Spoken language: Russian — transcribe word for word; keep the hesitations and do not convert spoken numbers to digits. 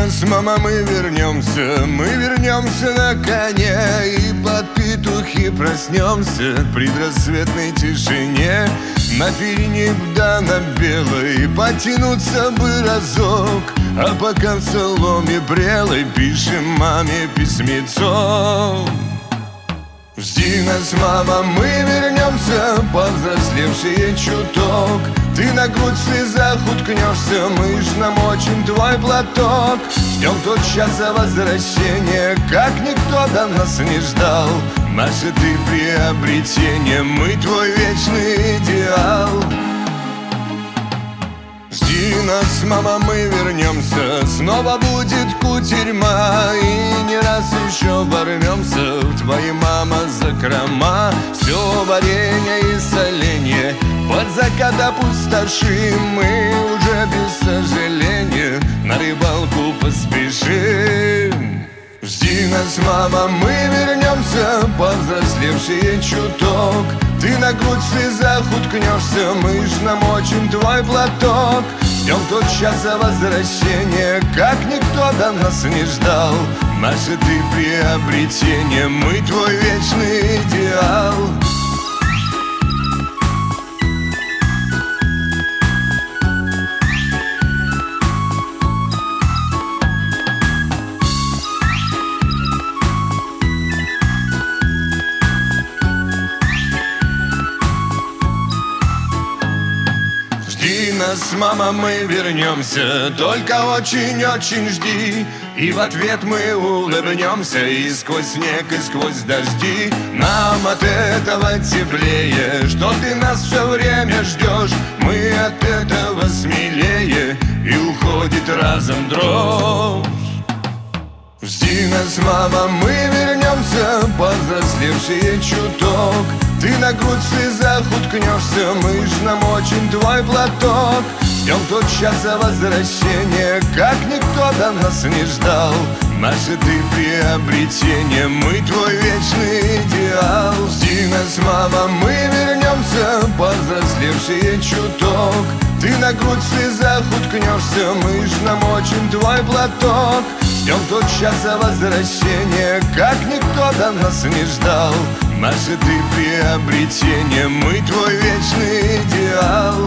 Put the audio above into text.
нас, мама, мы вернемся, мы вернемся на коне, и под петухи проснемся в предрассветной тишине. На перине да на белой потянуться бы разок, а пока в соломе прелой пишем маме письмецо. Жди нас, мама, мы вернемся, повзрослевшие чуток. Ты на грудь в слезах уткнешься, мы ж намочим твой платок. Ждем тот час возвращения, как никто до нас не ждал. Наше ты приобретение, мы твой вечный идеал. Жди нас, мама, мы вернемся, снова будет кутерьма, и не раз еще ворвемся в твои, мама, закрома. Все варенье и соленье под закат опустошим, мы уже без сожаления на рыбалку поспешим. Жди нас, мама, мы вернемся, повзрослевшие чуток. Ты на грудь в слезах уткнешься, мы ж намочим твой платок. Ждем тот час возвращения, как никто до нас не ждал. Наше ты приобретение, мы твой вечный идеал. Жди нас, мама, мы вернемся, только очень-очень жди. И в ответ мы улыбнемся, и сквозь снег, и сквозь дожди нам от этого теплее, что ты нас все время ждешь. Мы от этого смелее, и уходит разом дрожь. Жди нас, мама, мы вернемся, повзрослевшие чуток. Ты на грудь в слезах уткнешься, мы ж намочим твой платок. Ждем тот час возвращения, как никто до нас не ждал. Наше ты приобретение, мы твой вечный идеал. Жди нас, мама, мы вернемся, повзрослевшие чуток. Ты на грудь в слезах уткнешься, мы ж намочим твой платок. Ждем тот час возвращения, как никто до нас не ждал. Наше ты приобретение, мы твой вечный идеал.